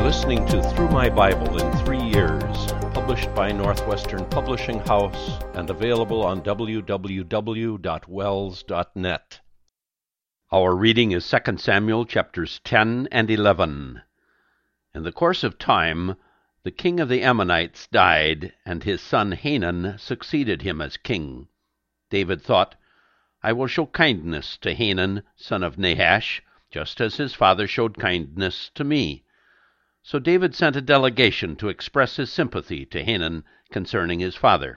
listening to Through My Bible in 3 Years, published by Northwestern Publishing House and available on www.wells.net. Our reading is 2 Samuel chapters 10 and 11. In the course of time, the king of the Ammonites died, and his son Hanun succeeded him as king. David thought, I will show kindness to Hanun, son of Nahash, just as his father showed kindness to me. So David sent a delegation to express his sympathy to Hanun concerning his father.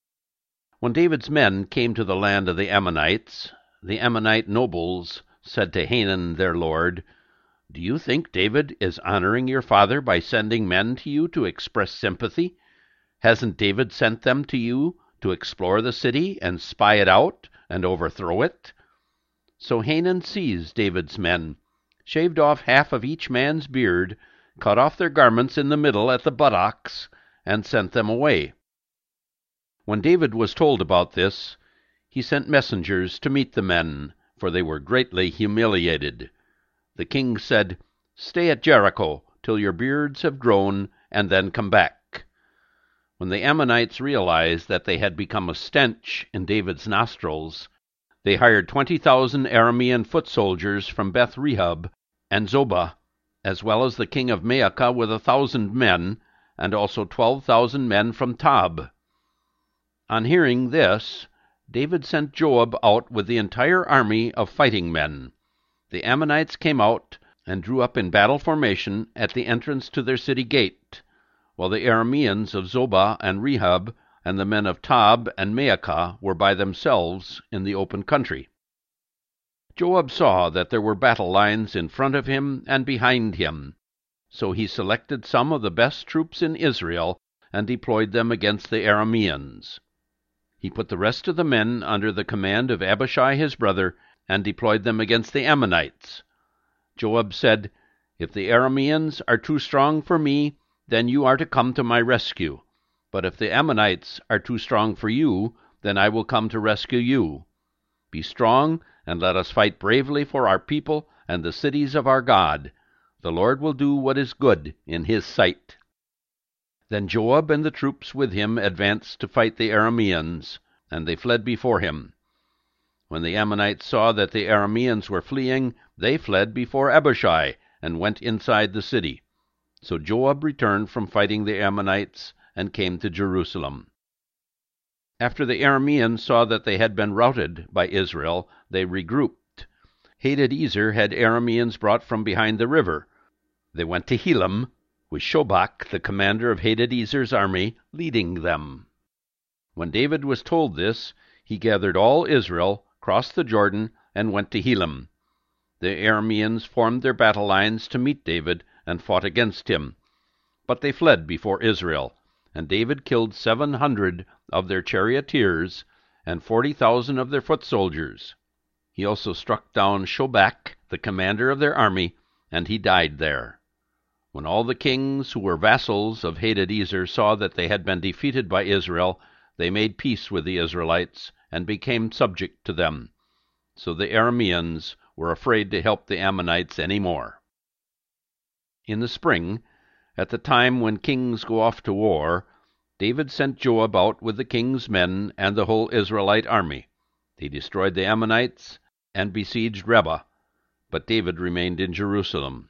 When David's men came to the land of the Ammonite nobles said to Hanun their lord, Do you think David is honoring your father by sending men to you to express sympathy? Hasn't David sent them to you to explore the city and spy it out and overthrow it? So Hanun seized David's men, shaved off half of each man's beard, cut off their garments in the middle at the buttocks, and sent them away. When David was told about this, he sent messengers to meet the men, for they were greatly humiliated. The king said, Stay at Jericho till your beards have grown, and then come back. When the Ammonites realized that they had become a stench in David's nostrils, they hired 20,000 Aramean foot soldiers from Beth-Rehob and Zobah, as well as the king of Maacah with 1,000 men, and also 12,000 men from Tob. On hearing this, David sent Joab out with the entire army of fighting men. The Ammonites came out and drew up in battle formation at the entrance to their city gate, while the Arameans of Zobah and Rehob and the men of Tob and Maacah were by themselves in the open country. Joab saw that there were battle lines in front of him and behind him, so he selected some of the best troops in Israel and deployed them against the Arameans. He put the rest of the men under the command of Abishai his brother and deployed them against the Ammonites. Joab said, If the Arameans are too strong for me, then you are to come to my rescue. But if the Ammonites are too strong for you, then I will come to rescue you. Be strong, and let us fight bravely for our people and the cities of our God. The Lord will do what is good in his sight. Then Joab and the troops with him advanced to fight the Arameans, and they fled before him. When the Ammonites saw that the Arameans were fleeing, they fled before Abishai and went inside the city. So Joab returned from fighting the Ammonites and came to Jerusalem. After the Arameans saw that they had been routed by Israel, they regrouped. Hadadezer had Arameans brought from behind the river. They went to Helam, with Shobach, the commander of Hadadezer's army, leading them. When David was told this, he gathered all Israel, crossed the Jordan, and went to Helam. The Arameans formed their battle lines to meet David and fought against him. But they fled before Israel, and David killed 700 of their charioteers and 40,000 of their foot soldiers. He also struck down Shobach, the commander of their army, and he died there. When all the kings who were vassals of Hadadezer saw that they had been defeated by Israel, they made peace with the Israelites and became subject to them. So the Arameans were afraid to help the Ammonites any more. In the spring, at the time when kings go off to war, David sent Joab out with the king's men and the whole Israelite army. They destroyed the Ammonites and besieged Rabbah, but David remained in Jerusalem.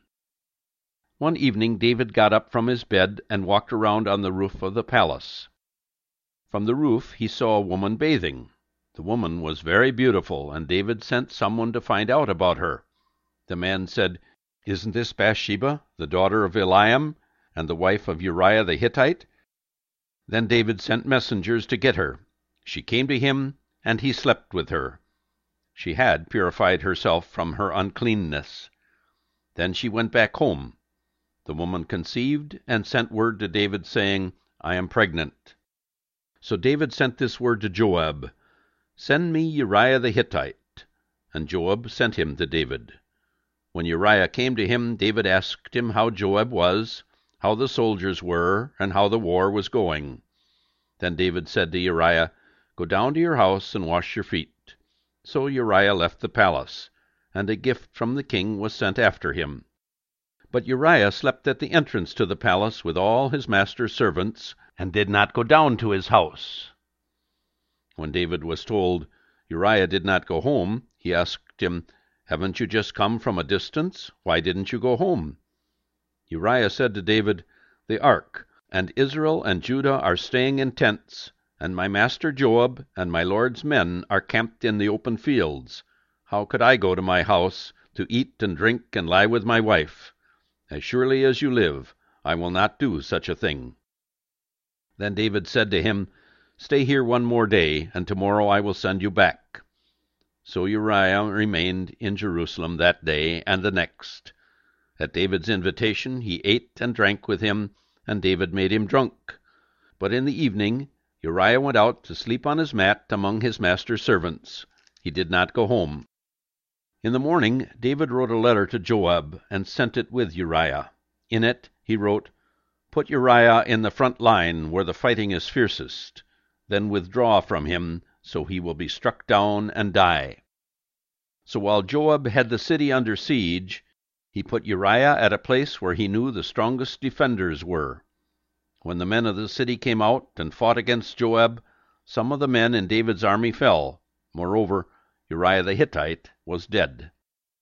One evening David got up from his bed and walked around on the roof of the palace. From the roof he saw a woman bathing. The woman was very beautiful, and David sent someone to find out about her. The man said, Isn't this Bathsheba, the daughter of Eliam, and the wife of Uriah the Hittite? Then David sent messengers to get her. She came to him, and he slept with her. She had purified herself from her uncleanness. Then she went back home. The woman conceived and sent word to David, saying, I am pregnant. So David sent this word to Joab, Send me Uriah the Hittite. And Joab sent him to David. When Uriah came to him, David asked him how Joab was, how the soldiers were, and how the war was going. Then David said to Uriah, Go down to your house and wash your feet. So Uriah left the palace, and a gift from the king was sent after him. But Uriah slept at the entrance to the palace with all his master's servants, and did not go down to his house. When David was told Uriah did not go home, he asked him, "Haven't you just come from a distance? Why didn't you go home?" Uriah said to David, "The ark, and Israel and Judah are staying in tents, and my master Joab and my lord's men are camped in the open fields. How could I go to my house to eat and drink and lie with my wife? As surely as you live, I will not do such a thing." Then David said to him, "Stay here one more day, and tomorrow I will send you back." So Uriah remained in Jerusalem that day and the next. At David's invitation he ate and drank with him, and David made him drunk. But in the evening Uriah went out to sleep on his mat among his master's servants. He did not go home. In the morning David wrote a letter to Joab, and sent it with Uriah. In it he wrote, "Put Uriah in the front line where the fighting is fiercest. Then withdraw from him, so he will be struck down and die." So while Joab had the city under siege, he put Uriah at a place where he knew the strongest defenders were. When the men of the city came out and fought against Joab, some of the men in David's army fell. Moreover, Uriah the Hittite was dead.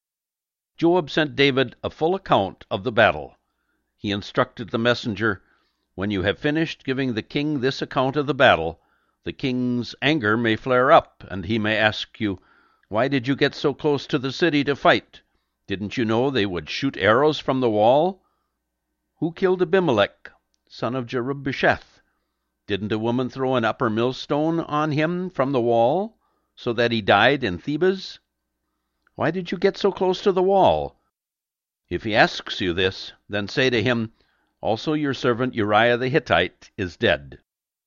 Joab sent David a full account of the battle. He instructed the messenger, "When you have finished giving the king this account of the battle, the king's anger may flare up, and he may ask you, 'Why did you get so close to the city to fight? Didn't you know they would shoot arrows from the wall? Who killed Abimelech, son of Jerubbesheth? Didn't a woman throw an upper millstone on him from the wall, so that he died in Thebez? Why did you get so close to the wall?' If he asks you this, then say to him, 'Also your servant Uriah the Hittite is dead.'"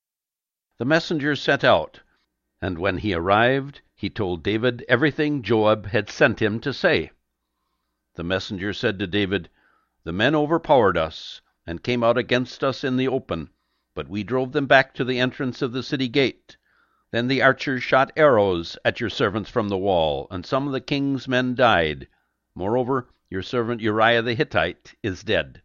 The messenger set out, and when he arrived, he told David everything Joab had sent him to say. The messenger said to David, "The men overpowered us, and came out against us in the open, but we drove them back to the entrance of the city gate. Then the archers shot arrows at your servants from the wall, and some of the king's men died. Moreover, your servant Uriah the Hittite is dead."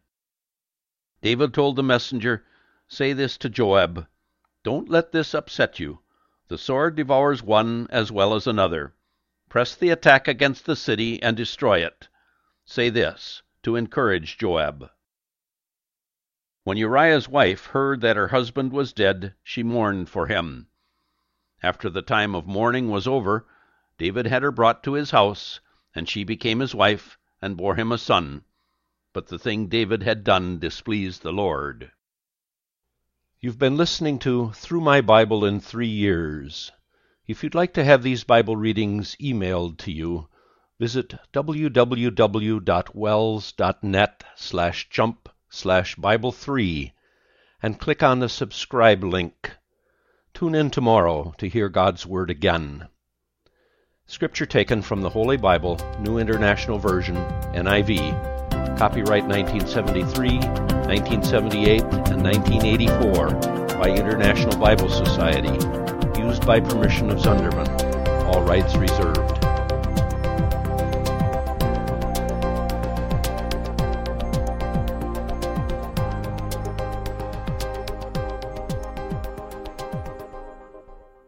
David told the messenger, "Say this to Joab, 'Don't let this upset you. The sword devours one as well as another. Press the attack against the city and destroy it.' Say this to encourage Joab." When Uriah's wife heard that her husband was dead, she mourned for him. After the time of mourning was over, David had her brought to his house, and she became his wife, and bore him a son. But the thing David had done displeased the Lord. You've been listening to Through My Bible in 3 Years. If you'd like to have these Bible readings emailed to you, visit www.wells.net/jump/Bible3 and click on the subscribe link. Tune in tomorrow to hear God's Word again. Scripture taken from the Holy Bible, New International Version, NIV, copyright 1973, 1978, and 1984 by International Bible Society, used by permission of Zunderman. All rights reserved.